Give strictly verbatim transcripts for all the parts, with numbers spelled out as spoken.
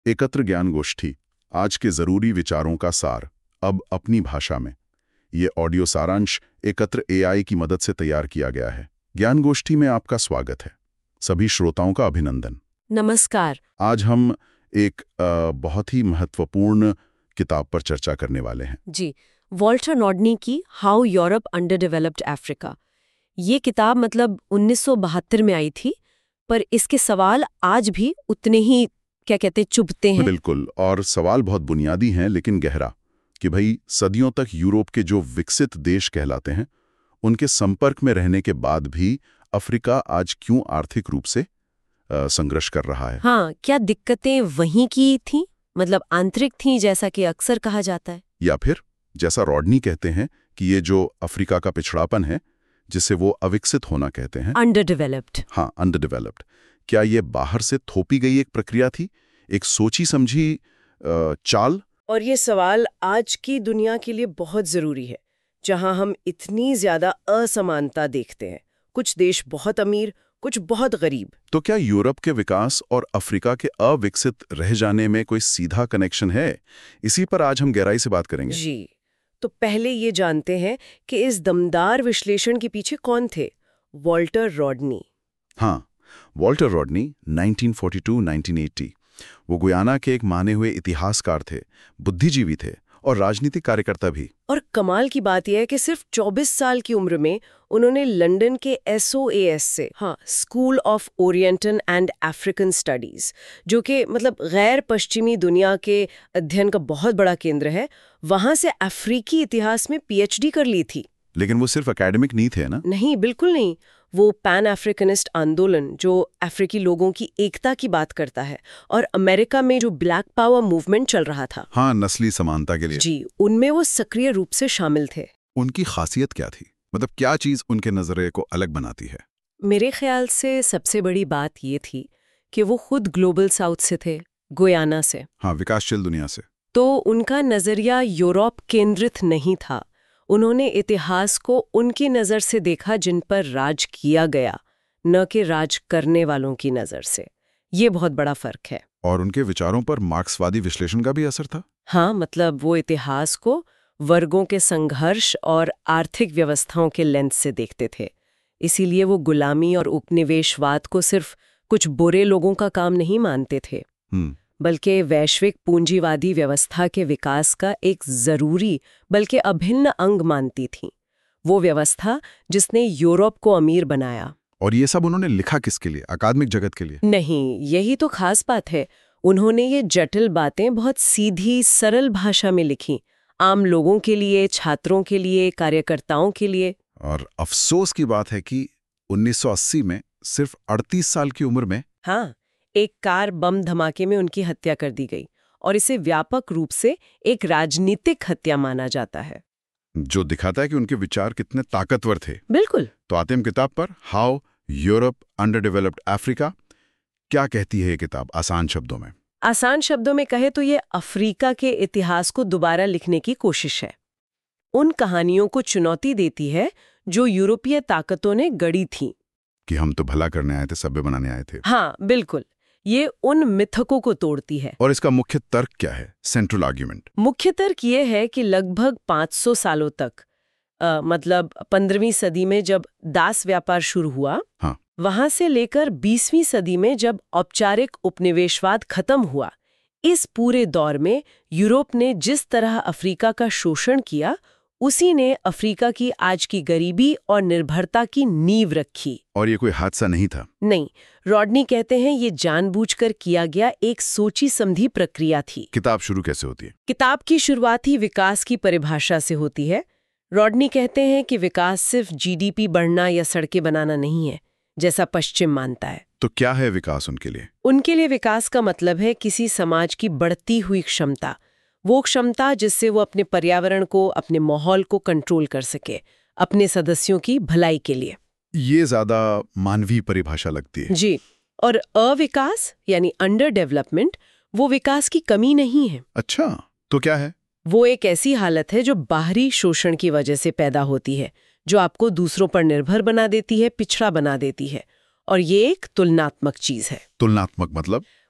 एकत्र ज्ञान गोष्ठी, आज के जरूरी विचारों का सार, अब अपनी भाषा में। ये ऑडियो सारांश एकत्र एआई की मदद से तैयार किया गया है। ज्ञान गोष्ठी में आपका स्वागत है। सभी श्रोताओं का अभिनंदन। नमस्कार। आज हम एक आ, बहुत ही महत्वपूर्ण किताब पर चर्चा करने वाले हैं। जी, वॉल्टर नॉडनी की how Europe underdeveloped Africa. ये किताब मतलब उन्नीस सौ बहत्तर में आई थी, पर इसके सवाल आज भी उतने ही क्या कहते चुभते हैं। बिल्कुल, और सवाल बहुत बुनियादी हैं लेकिन गहरा, कि भाई सदियों तक यूरोप के जो विकसित देश कहलाते हैं उनके संपर्क में रहने के बाद भी अफ्रीका आज क्यों आर्थिक रूप से आ, संघर्ष कर रहा है। हाँ, क्या दिक्कतें वहीं की थीं, मतलब आंतरिक थीं जैसा कि अक्सर कहा जाता है, या फिर जैसा रॉडनी कहते हैं कि ये जो अफ्रीका का पिछड़ापन है जिसे वो अविकसित होना कहते हैं, अंडर डेवलप्ड। हाँ, अंडर डेवलप्ड, क्या ये बाहर से थोपी गई एक प्रक्रिया थी, एक सोची समझी आ, चाल? और ये सवाल आज की दुनिया के लिए बहुत जरूरी है, जहां हम इतनी ज्यादा असमानता देखते हैं। कुछ देश बहुत अमीर, कुछ बहुत गरीब। तो क्या यूरोप के विकास और अफ्रीका के अविकसित रह जाने में कोई सीधा कनेक्शन है? इसी पर आज हम गहराई से बात करेंगे। जी, तो पहले ये जानते हैं कि इस दमदार विश्लेषण के पीछे कौन थे। Walter Rodney. हाँ, Walter Rodney nineteen forty two nineteen eighty, वो गुयाना के एक माने हुए इतिहासकार थे, बुद्धिजीवी थे और राजनीतिक कार्यकर्ता भी। और कमाल की बात यह है कि सिर्फ चौबीस साल की उम्र में उन्होंने लंदन के एस ओ ए एस से, हाँ, school of oriental and African studies, जो कि मतलब गैर पश्चिमी दुनिया के अध्ययन का बहुत बड़ा केंद्र है, वहां से अफ्रीकी इतिहास में पी एच डी कर ली थी। लेकिन वो सिर्फ एकेडमिक नहीं थे ना? नहीं, बिल्कुल नहीं। वो पैन अफ्रीकनिस्ट आंदोलन जो अफ्रीकी लोगों की एकता की बात करता है, और अमेरिका में जो ब्लैक पावर मूवमेंट चल रहा था, हाँ, नस्ली समानता के लिए, जी, उनमें वो सक्रिय रूप से शामिल थे। उनकी खासियत क्या थी? मतलब क्या चीज उनके नजरिए को अलग बनाती है? मेरे ख्याल से सबसे बड़ी बात ये थी कि वो खुद ग्लोबल साउथ से थे, गुयाना से। हाँ, विकासशील दुनिया से। तो उनका नजरिया यूरोप केंद्रित नहीं था। उन्होंने इतिहास को उनकी नज़र से देखा जिन पर राज किया गया, न कि राज करने वालों की नज़र से। ये बहुत बड़ा फर्क है। और उनके विचारों पर मार्क्सवादी विश्लेषण का भी असर था? हाँ, मतलब वो इतिहास को वर्गों के संघर्ष और आर्थिक व्यवस्थाओं के लेंस से देखते थे। इसीलिए वो गुलामी और उपनिवेशवाद को सिर्फ कुछ बुरे लोगों का काम नहीं मानते थे, बल्कि वैश्विक पूंजीवादी व्यवस्था के विकास का एक जरूरी बल्कि अभिन्न अंग मानती थी। वो व्यवस्था जिसने यूरोप को अमीर बनाया। और ये सब उन्होंने लिखा किसके लिए? अकादमिक जगत के लिए? नहीं, यही तो खास बात है। उन्होंने ये जटिल बातें बहुत सीधी सरल भाषा में लिखी, आम लोगों के लिए, छात्रों के लिए, कार्यकर्ताओं के लिए। और अफसोस की बात है कि उन्नीस सौ अस्सी में सिर्फ अड़तीस साल की उम्र में, हाँ, एक कार बम धमाके में उनकी हत्या कर दी गई, और इसे व्यापक रूप से एक राजनीतिक हत्या माना जाता है, जो दिखाता है कि उनके विचार कितने ताकतवर थे। बिल्कुल। तो आते हैं किताब पर, how Europe underdeveloped Africa. क्या कहती है ये किताब आसान शब्दों में? आसान शब्दों में कहे तो ये अफ्रीका के इतिहास को दोबारा लिखने की कोशिश है। उन कहानियों को चुनौती देती है जो यूरोपीय ताकतों ने गढ़ी थीं कि हम तो भला करने आए थे, सभ्य बनाने आए थे। हाँ, बिल्कुल। ये उन मिथकों को तोड़ती है। और इसका मुख्य तर्क क्या है? Central argument. मुख्य तर्क ये है कि लगभग पाँच सौ सालों तक, आ, मतलब पंद्रहवीं सदी में जब दास व्यापार शुरू हुआ, हाँ, वहां से लेकर बीसवीं सदी में जब औपचारिक उपनिवेशवाद खत्म हुआ, इस पूरे दौर में यूरोप ने जिस तरह अफ्रीका का शोषण किया, उसी ने अफ्रीका की आज की गरीबी और निर्भरता की नींव रखी। और ये कोई हादसा नहीं था? नहीं, रॉडनी कहते हैं ये जानबूझकर किया गया एक सोची समझी प्रक्रिया थी। किताब शुरू कैसे होती है? किताब की शुरुआत ही विकास की परिभाषा से होती है। रॉडनी कहते हैं कि विकास सिर्फ जी डी पी बढ़ना या सड़कें बनाना नहीं है, जैसा पश्चिम मानता है। तो क्या है विकास उनके लिए? उनके लिए विकास का मतलब है किसी समाज की बढ़ती हुई क्षमता, वो क्षमता जिससे वो अपने पर्यावरण को, अपने माहौल को कंट्रोल कर सके, अपने सदस्यों की भलाई के लिए। ये ज्यादा मानवीय परिभाषा लगती है। जी। और अविकास यानी अंडर डेवलपमेंट, वो विकास की कमी नहीं है। अच्छा, तो क्या है? वो एक ऐसी हालत है जो बाहरी शोषण की वजह से पैदा होती है, जो आपको दूसरों पर निर्भर बना देती है, पिछड़ा बना देती है। और ये एक तुलनात्मक चीज है। तुलनात्मक मतलब?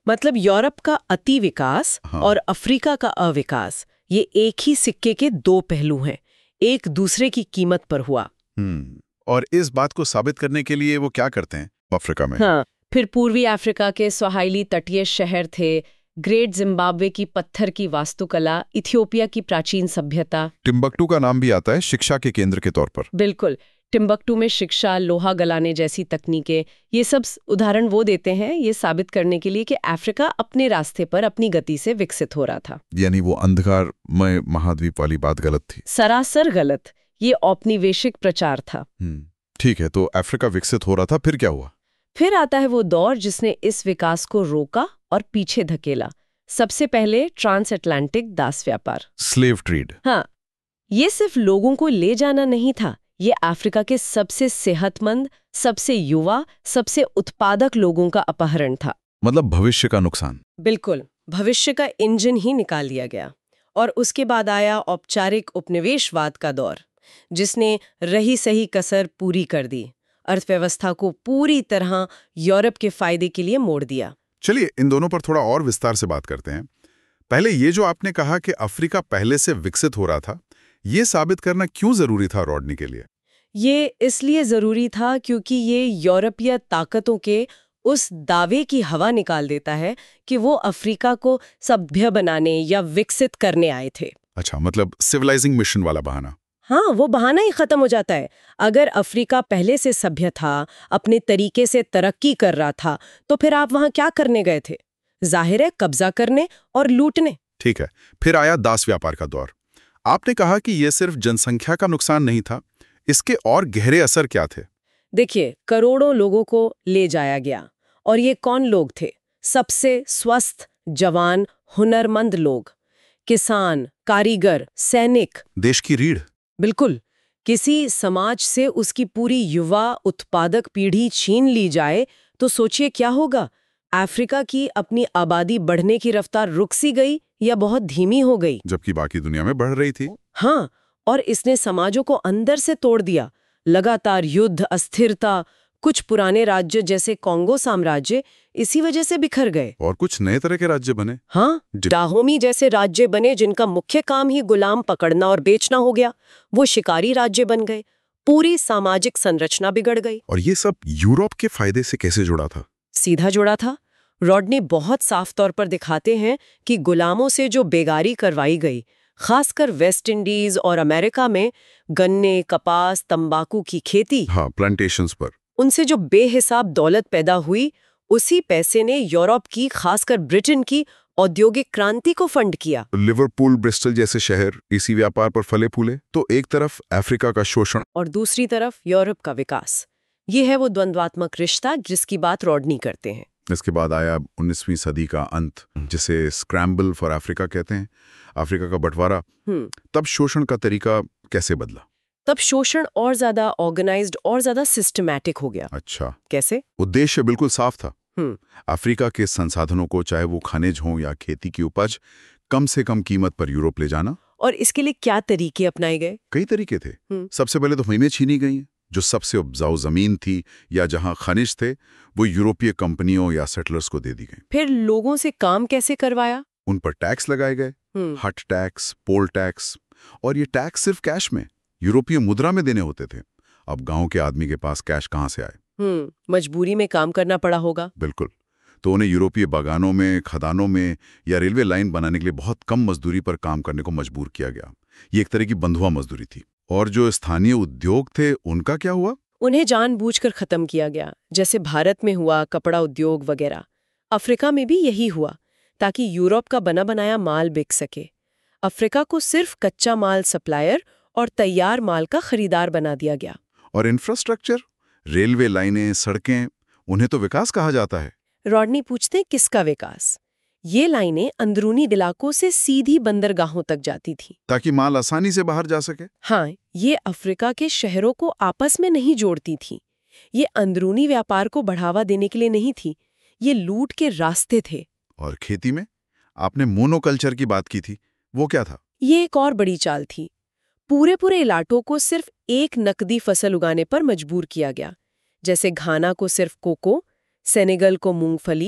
मतलब यूरोप का अति विकास हाँ। और अफ्रीका का अविकास, ये एक ही सिक्के के दो पहलू हैं, एक दूसरे की कीमत पर हुआ। हम्म और इस बात को साबित करने के लिए वो क्या करते हैं अफ्रीका में? हाँ, फिर पूर्वी अफ्रीका के स्वाहिली तटीय शहर थे, ग्रेट जिम्बाब्वे की पत्थर की वास्तुकला, इथियोपिया की प्राचीन सभ्यता। टिम्बकटू का नाम भी आता है शिक्षा के केंद्र के तौर पर। बिल्कुल, टिम्बकटू में शिक्षा, लोहा गलाने जैसी तकनीकें, ये सब उदाहरण वो देते हैं ये साबित करने के लिए कि अफ्रीका अपने रास्ते पर अपनी गति से विकसित हो रहा था। यानी वो अंधकारमय महाद्वीप वाली बात गलत थी। सरासर गलत, ये औपनिवेशिक प्रचार था। हम्म ठीक है, तो अफ्रीका विकसित हो रहा था, फिर क्या हुआ? फिर आता है वो दौर जिसने इस विकास को रोका और पीछे धकेला। सबसे पहले ट्रांस अटलांटिक दास व्यापार, स्लेव ट्रेड। हाँ, ये सिर्फ लोगों को ले जाना नहीं था, ये अफ्रीका के सबसे सेहतमंद, सबसे युवा, सबसे उत्पादक लोगों का अपहरण था। मतलब भविष्य का नुकसान। बिल्कुल, भविष्य का इंजन ही निकाल लिया गया। और उसके बाद आया औपचारिक उपनिवेशवाद का दौर, जिसने रही सही कसर पूरी कर दी, अर्थव्यवस्था को पूरी तरह यूरोप के फायदे के लिए मोड़ दिया। चलिए इन दोनों पर थोड़ा और विस्तार से बात करते हैं। पहले ये जो आपने कहा कि अफ्रीका पहले से विकसित हो रहा था, ये साबित करना क्यों जरूरी था रॉडनी के लिए? ये इसलिए जरूरी था क्योंकि ये यूरोपीय ताकतों के उस दावे की हवा निकाल देता है कि वो अफ्रीका को सभ्य बनाने या विकसित करने आए थे। अच्छा, मतलब सिविलाइजिंग मिशन वाला बहाना। हाँ, वो बहाना ही खत्म हो जाता है। अगर अफ्रीका पहले से सभ्य था, अपने तरीके से तरक्की कर रहा था, तो फिर आप वहां क्या करने गए थे? जाहिर है, कब्जा करने और लूटने। ठीक है, फिर आया दास व्यापार का दौर। आपने कहा कि यह सिर्फ जनसंख्या का नुकसान नहीं था, इसके और गहरे असर क्या थे? देखिए, करोड़ों लोगों को ले जाया गया। और ये कौन लोग थे? सबसे स्वस्थ, जवान, हुनरमंद लोग, किसान, कारीगर, सैनिक, देश की रीढ़। बिल्कुल। किसी समाज से उसकी पूरी युवा उत्पादक पीढ़ी छीन ली जाए तो सोचिए क्या होगा। अफ्रीका की अपनी आबादी बढ़ने की रफ्तार रुक सी गई या बहुत धीमी हो गई, जबकि बाकी दुनिया में बढ़ रही थी। हाँ, और इसने समाजों को अंदर से तोड़ दिया। लगातार युद्ध, अस्थिरता, कुछ पुराने राज्य जैसे कॉन्गो साम्राज्य इसी वजह से बिखर गए और कुछ नए तरह के राज्य बने। हाँ, डाहोमी जैसे राज्य बने जिनका मुख्य काम ही गुलाम पकड़ना और बेचना हो गया। वो शिकारी राज्य बन गए। पूरी सामाजिक संरचना बिगड़ गई। और ये सब यूरोप के फायदे से कैसे जुड़ा था? सीधा जुड़ा था। रॉडनी बहुत साफ तौर पर दिखाते हैं कि गुलामों से जो बेगारी करवाई गई, खासकर वेस्ट इंडीज और अमेरिका में गन्ने, कपास, तंबाकू की खेती, हाँ, प्लांटेशंस पर, उनसे जो बेहिसाब दौलत पैदा हुई, उसी पैसे ने यूरोप की, खासकर ब्रिटेन की औद्योगिक क्रांति को फंड किया। लिवरपूल, ब्रिस्टल जैसे शहर इसी व्यापार पर फले फूले। तो एक तरफ अफ्रीका का शोषण और दूसरी तरफ यूरोप का विकास। ये है वो द्वंद्वात्मक रिश्ता जिसकी बात रॉडनी करते हैं। इसके बाद आया उन्नीसवीं सदी का अंत, जिसे स्क्रैम्बल फॉर अफ्रीका कहते हैं, अफ्रीका का बंटवारा। तब शोषण का तरीका कैसे बदला? तब शोषण और ज्यादा ऑर्गेनाइज्ड और ज्यादा सिस्टमैटिक हो गया। अच्छा, कैसे? उद्देश्य बिल्कुल साफ था। हम्म अफ्रीका के संसाधनों को, चाहे वो खनिज हो या खेती की उपज, कम से कम कीमत पर यूरोप ले जाना। और इसके लिए क्या तरीके अपनाए गए? कई तरीके थे। हम्म। सबसे पहले तो मुहिमें छीनी गई। जो सबसे उपजाऊ जमीन थी या जहां खनिज थे, वो यूरोपीय कंपनियों या सेटलर्स को दे दी गई। फिर लोगों से काम कैसे करवाया? उन पर टैक्स लगाए गए, हम्म हट टैक्स, पोल टैक्स। और ये टैक्स सिर्फ कैश में, यूरोपीय मुद्रा में देने होते थे। अब गांव के आदमी के पास कैश कहां से आए? हम्म मजबूरी में काम करना पड़ा होगा। बिल्कुल। तो उन्हें यूरोपीय बागानों में, खदानों में या रेलवे लाइन बनाने के लिए बहुत कम मजदूरी पर काम करने को मजबूर किया गया। ये एक तरह की बंधुआ मजदूरी थी। और जो स्थानीय उद्योग थे, उनका क्या हुआ? उन्हें जानबूझकर खत्म किया गया, जैसे भारत में हुआ कपड़ा उद्योग वगैरह। अफ्रीका में भी यही हुआ, ताकि यूरोप का बना बनाया माल बिक सके। अफ्रीका को सिर्फ कच्चा माल सप्लायर और तैयार माल का खरीदार बना दिया गया। और इंफ्रास्ट्रक्चर, रेलवे लाइनें, सड़कें, उन्हें तो विकास कहा जाता है। रॉडनी पूछते हैं, किसका विकास? ये लाइनें अंदरूनी इलाकों से सीधी बंदरगाहों तक जाती थी, ताकि माल आसानी से बाहर जा सके। हाँ, ये अफ्रीका के शहरों को आपस में नहीं जोड़ती थी। ये अंदरूनी व्यापार को बढ़ावा देने के लिए नहीं थी, ये लूट के रास्ते थे। और खेती में आपने मोनोकल्चर की बात की थी, वो क्या था? ये एक और बड़ी चाल थी। पूरे पूरे इलाकों को सिर्फ एक नकदी फसल उगाने पर मजबूर किया गया, जैसे घाना को सिर्फ कोको, सेनेगल को मूंगफली,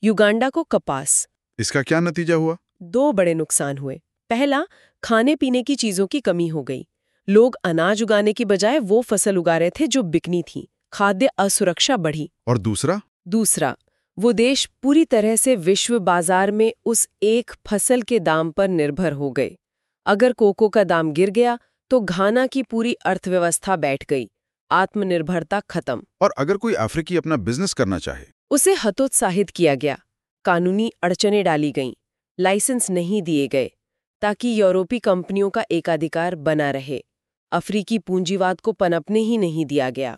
युगांडा को कपास। इसका क्या नतीजा हुआ? दो बड़े नुकसान हुए। पहला, खाने पीने की चीजों की कमी हो गई। लोग अनाज उगाने की बजाय वो फसल उगा रहे थे जो बिकनी थी। खाद्य असुरक्षा बढ़ी। और दूसरा? दूसरा, वो देश पूरी तरह से विश्व बाजार में उस एक फसल के दाम पर निर्भर हो गए। अगर कोको का दाम गिर गया तो घाना की पूरी अर्थव्यवस्था बैठ गई, आत्मनिर्भरता खत्म। और अगर कोई अफ्रीकी अपना बिजनेस करना चाहे? उसे हतोत्साहित किया गया, कानूनी अड़चनें डाली गईं, लाइसेंस नहीं दिए गए, ताकि यूरोपीय कंपनियों का एकाधिकार बना रहे। अफ्रीकी पूंजीवाद को पनपने ही नहीं दिया गया।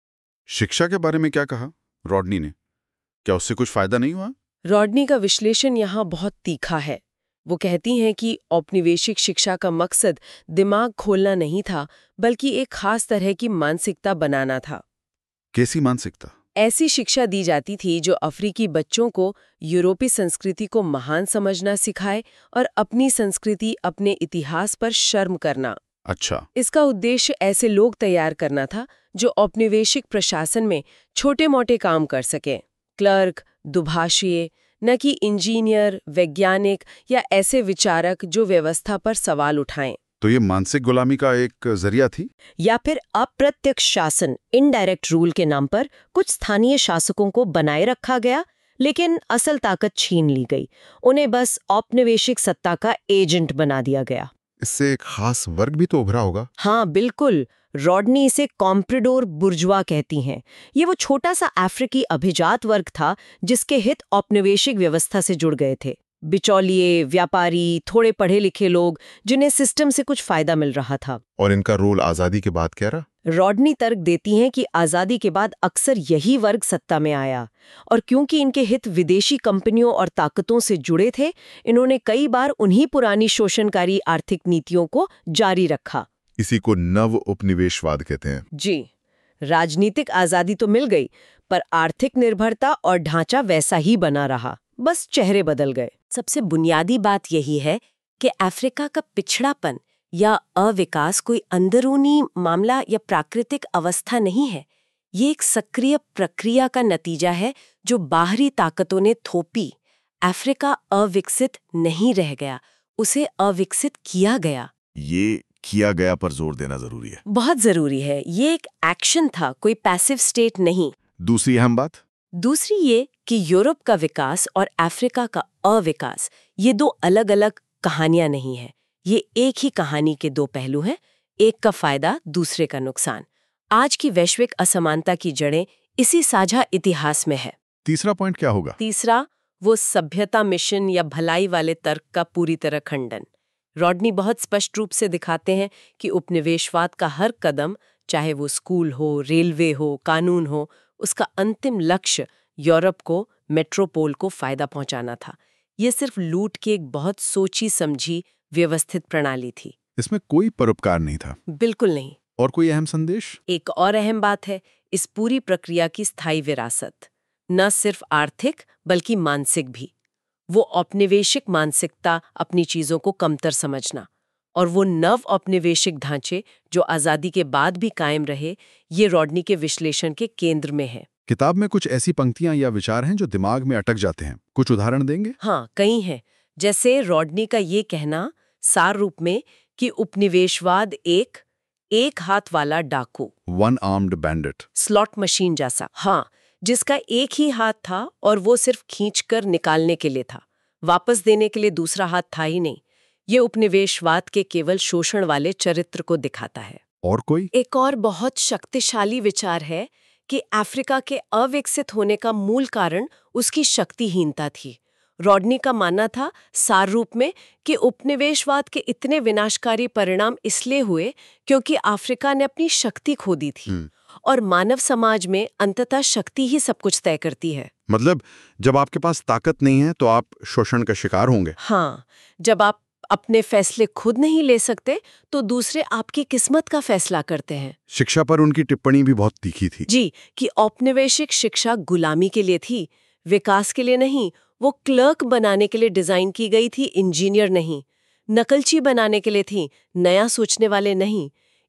शिक्षा के बारे में क्या कहा रॉडनी ने? क्या उससे कुछ फायदा नहीं हुआ? रॉडनी का विश्लेषण यहाँ बहुत तीखा है। वो कहती हैं कि औपनिवेशिक शिक्षा का मकसद दिमाग खोलना नहीं था, बल्कि एक खास तरह की मानसिकता बनाना था। कैसी मानसिकता? ऐसी शिक्षा दी जाती थी जो अफ्रीकी बच्चों को यूरोपीय संस्कृति को महान समझना सिखाए और अपनी संस्कृति, अपने इतिहास पर शर्म करना। अच्छा। इसका उद्देश्य ऐसे लोग तैयार करना था जो औपनिवेशिक प्रशासन में छोटे-मोटे काम कर सकें, क्लर्क, दुभाषिए, न कि इंजीनियर, वैज्ञानिक या ऐसे विचारक जो व्यवस्था पर सवाल उठाएं। तो ये मानसिक गुलामी का एक जरिया थी? या फिर अप्रत्यक्ष शासन, इनडायरेक्ट रूल के नाम पर कुछ स्थानीय शासकों को बनाए रखा गया, लेकिन असल ताकत छीन ली गई। उन्हें बस औपनिवेशिक सत्ता का एजेंट बना दिया गया। इससे एक खास वर्ग भी तो उभरा होगा। हाँ बिल्कुल, रॉडनी इसे कॉम्प्रेडोर बुर्जुआ कहती हैं। ये वो छोटा सा अफ्रीकी अभिजात वर्ग था जिसके हित औपनिवेशिक व्यवस्था से जुड़ गए थे। बिचौलिए, व्यापारी, थोड़े पढ़े लिखे लोग जिन्हें सिस्टम से कुछ फायदा मिल रहा था। और इनका रोल आजादी के बाद क्या रहा? रॉडनी तर्क देती हैं कि आजादी के बाद अक्सर यही वर्ग सत्ता में आया, और क्योंकि इनके हित विदेशी कंपनियों और ताकतों से जुड़े थे, इन्होंने कई बार उन्हीं पुरानी शोषणकारी आर्थिक नीतियों को जारी रखा। इसी को नव उपनिवेशवाद कहते हैं। जी, राजनीतिक आजादी तो मिल गई, पर आर्थिक निर्भरता और ढांचा वैसा ही बना रहा, बस चेहरे बदल गए। सबसे बुनियादी बात यही है कि अफ्रीका का पिछड़ापन या अविकास कोई अंदरूनी मामला या प्राकृतिक अवस्था नहीं है। ये एक सक्रिय प्रक्रिया का नतीजा है जो बाहरी ताकतों ने थोपी। अफ्रीका अविकसित नहीं रह गया, उसे अविकसित किया गया। ये किया गया पर जोर देना जरूरी है। बहुत जरूरी है। ये एक एक्शन था, कोई पैसिव स्टेट नहीं। दूसरी अहम बात? दूसरी ये कि यूरोप का विकास और अफ्रीका का अविकास ये दो अलग अलग कहानियां नहीं है। ये एक ही कहानी के दो पहलू हैं, एक का फायदा, दूसरे का नुकसान। आज की वैश्विक असमानता की जड़ें इसी साझा इतिहास में है। तीसरा पॉइंट क्या होगा? तीसरा, वो सभ्यता मिशन या भलाई वाले तर्क का पूरी तरह खंडन। रॉडनी बहुत स्पष्ट रूप से दिखाते हैं कि उपनिवेशवाद का हर कदम, चाहे वो स्कूल हो, रेलवे हो, कानून हो, उसका अंतिम लक्ष्य यूरोप को, मेट्रोपोल को फायदा पहुंचाना था। ये सिर्फ लूट की एक बहुत सोची समझी व्यवस्थित प्रणाली थी। इसमें कोई परोपकार नहीं था? बिल्कुल नहीं। और कोई अहम संदेश? एक और अहम बात है इस पूरी प्रक्रिया की स्थायी विरासत, न सिर्फ आर्थिक बल्कि मानसिक भी। वो औपनिवेशिक मानसिकता, अपनी चीजों को कमतर समझना, और वो नव औपनिवेशिक ढांचे जो आजादी के बाद भी कायम रहे, ये रॉडनी के विश्लेषण के केंद्र में है। किताब में कुछ ऐसी पंक्तियां या विचार हैं जो दिमाग में अटक जाते हैं, कुछ उदाहरण देंगे? हाँ, कई हैं। जैसे रॉडनी का ये कहना सार रूप में कि उपनिवेशवाद एक एक हाथ वाला डाकू, one armed bandit, slot machine जैसा, हाँ, जिसका एक ही हाथ था और वो सिर्फ खींचकर निकालने के लिए था, वापस देने के लिए दूसरा हाथ था ही नहीं। ये उपनिवेशवाद के केवल शोषण वाले चरित्र को दिखाता है। और कोई? एक और बहुत शक्तिशाली विचार है कि अफ्रीका के अविकसित होने का मूल कारण उसकी शक्तिहीनता थी। रॉडनी का मानना था सार रूप में कि उपनिवेशवाद के इतने विनाशकारी परिणाम इसलिए हुए क्योंकि अफ्रीका ने अपनी शक्ति खो दी थी, और मानव समाज में अंततः शक्ति ही सब कुछ तय करती है। मतलब जब आपके पास ताकत नहीं है तो आप शोषण का शिकार होंगे। हाँ, जब आप अपने फैसले खुद नहीं ले सकते तो दूसरे आपकी किस्मत का फैसला करते हैं। शिक्षा पर उनकी टिप्पणी भी बहुत तीखी थी। जी, कि औपनिवेशिक शिक्षा गुलामी के लिए थी, विकास के लिए नहीं। वो क्लर्क बनाने के लिए डिजाइन की गई थी, इंजीनियर नहीं। नकलची बनाने के लिए थी, नया सोचने वाले नहीं।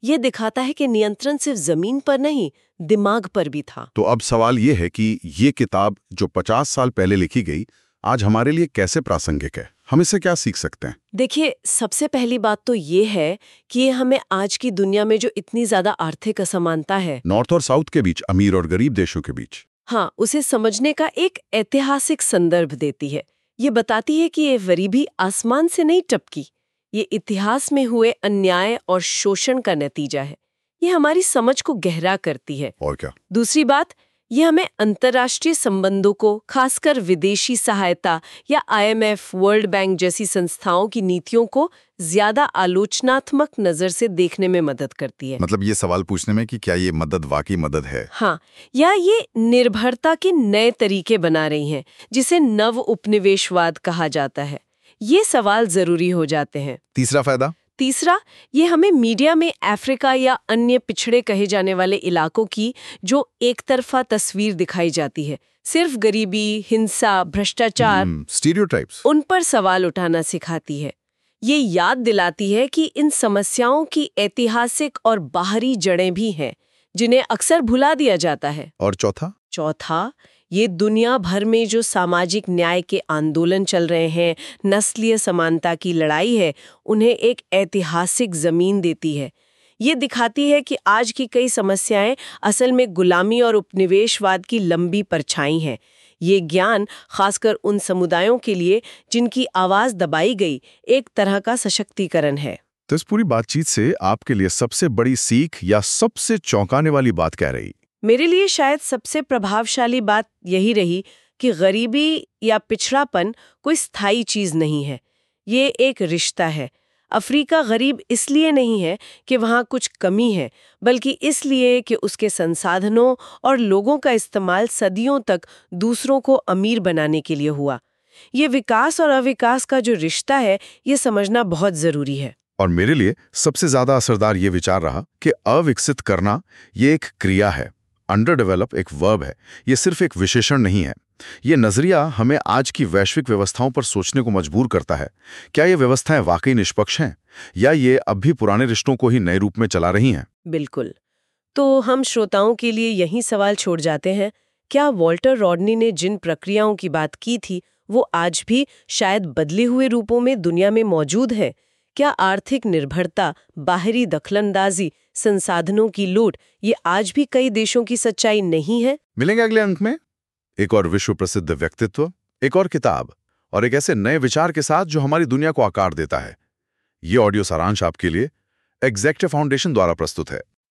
ये दिखाता है कि नियंत्रण सिर्फ जमीन पर नहीं, दिमाग पर भी था। तो अब सवाल ये है कि ये किताब जो पचास साल पहले लिखी गई, आज हमारे लिए कैसे प्रासंगिक है? हम इससे क्या सीख सकते हैं? देखिए, सबसे पहली बात तो ये है कि ये हमें आज की दुनिया में जो इतनी ज्यादा आर्थिक असमानता है, नॉर्थ और साउथ के बीच, अमीर और गरीब देशों के बीच, हाँ, उसे समझने का एक ऐतिहासिक संदर्भ देती है। ये बताती है कि ये गरीबी आसमान से नहीं टपकी, ये इतिहास में हुए अन्याय और शोषण का नतीजा है। ये हमारी समझ को गहरा करती है। और क्या? दूसरी बात, ये हमें अंतर्राष्ट्रीय संबंधों को, खासकर विदेशी सहायता या I M F, World Bank जैसी संस्थाओं की नीतियों को ज्यादा आलोचनात्मक नजर से देखने में मदद करती है। मतलब ये सवाल पूछने में कि क्या ये मदद वाकई मदद है? हाँ, या ये निर्भरता के नए तरीके बना रही हैं, जिसे नव उपनिवेशवाद कहा जाता है। ये सवाल जरूरी हो जाते हैं। तीसरा फायदा? तीसरा, ये हमें मीडिया में अफ्रीका या अन्य पिछड़े कहे जाने वाले इलाकों की जो एक तरफा तस्वीर दिखाई जाती है, सिर्फ गरीबी, हिंसा, भ्रष्टाचार, स्टीरियोटाइप्स, उन पर सवाल उठाना सिखाती है। ये याद दिलाती है कि इन समस्याओं की ऐतिहासिक और बाहरी जड़ें भी हैं, जिन्हें अक्सर भुला दिया जाता है। और चौथा? चौथा, ये दुनिया भर में जो सामाजिक न्याय के आंदोलन चल रहे हैं, नस्लीय समानता की लड़ाई है, उन्हें एक ऐतिहासिक जमीन देती है। ये दिखाती है कि आज की कई समस्याएं असल में गुलामी और उपनिवेशवाद की लंबी परछाई हैं। ये ज्ञान खासकर उन समुदायों के लिए जिनकी आवाज दबाई गई, एक तरह का सशक्तिकरण है। तो इस पूरी बातचीत से आपके लिए सबसे बड़ी सीख या सबसे चौंकाने वाली बात क्या रही? मेरे लिए शायद सबसे प्रभावशाली बात यही रही कि गरीबी या पिछड़ापन कोई स्थायी चीज नहीं है, ये एक रिश्ता है। अफ्रीका गरीब इसलिए नहीं है कि वहाँ कुछ कमी है, बल्कि इसलिए कि उसके संसाधनों और लोगों का इस्तेमाल सदियों तक दूसरों को अमीर बनाने के लिए हुआ। ये विकास और अविकास का जो रिश्ता है, ये समझना बहुत जरूरी है। और मेरे लिए सबसे ज्यादा असरदार ये विचार रहा कि अविकसित करना ये एक क्रिया है, अंडर डेवलप एक वर्ब है, ये सिर्फ एक विशेषण नहीं है। ये नजरिया हमें आज की वैश्विक व्यवस्थाओं पर सोचने को मजबूर करता है। क्या ये व्यवस्थाएं वाकई निष्पक्ष हैं, या ये अब भी पुराने रिश्तों को ही नए रूप में चला रही हैं? बिल्कुल। तो हम श्रोताओं के लिए यही सवाल छोड़ जाते हैं, क्या वॉल्टर रॉडनी ने जिन प्रक्रियाओं की बात की थी, वो आज भी शायद बदले हुए रूपों में दुनिया में मौजूद है? क्या आर्थिक निर्भरता, बाहरी दखलंदाजी, संसाधनों की लूट, ये आज भी कई देशों की सच्चाई नहीं है? मिलेंगे अगले अंक में एक और विश्व प्रसिद्ध व्यक्तित्व, एक और किताब और एक ऐसे नए विचार के साथ जो हमारी दुनिया को आकार देता है। ये ऑडियो सारांश आपके लिए एग्जेक्टिव फाउंडेशन द्वारा प्रस्तुत है।